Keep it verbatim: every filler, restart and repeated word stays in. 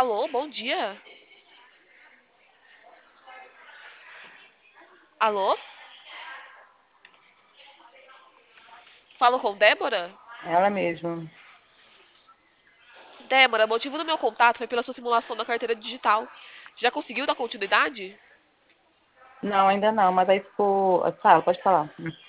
Alô, bom dia. Alô? Falo com Débora? Ela mesma. Débora, o motivo do meu contato foi pela sua simulação da carteira digital. Já conseguiu dar continuidade? Não, ainda não, mas aí ficou. Fala, pode falar.